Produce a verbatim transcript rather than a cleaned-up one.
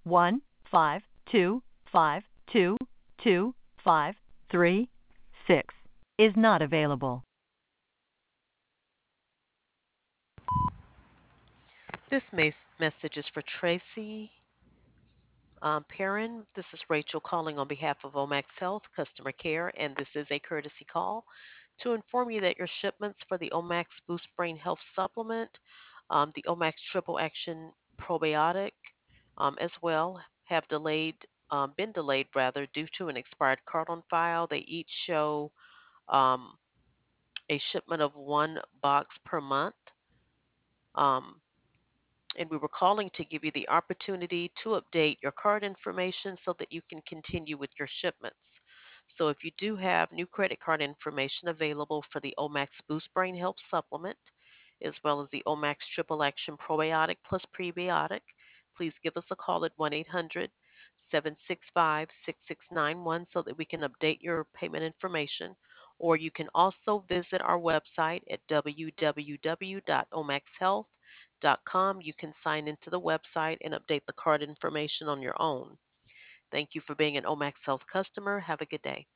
one five two five two two five three six is not available. This mes- message is for Tracy um, Perrin. This is Rachel calling on behalf of Omax Health Customer Care, and this is a courtesy call to inform you that your shipments for the Omax Boost Brain Health Supplement, um, the Omax Triple Action Probiotic, um, as well, have delayed, um, been delayed rather, due to an expired card on file. They each show um, a shipment of one box per month. Um, and we were calling to give you the opportunity to update your card information so that you can continue with your shipments. So if you do have new credit card information available for the Omax Boost Brain Health Supplement, as well as the Omax Triple Action Probiotic plus Prebiotic, please give us a call at one eight hundred seven six five six six nine one so that we can update your payment information. Or you can also visit our website at w w w dot omax health dot com. You can sign into the website and update the card information on your own. Thank you for being an Omax Health customer. Have a good day.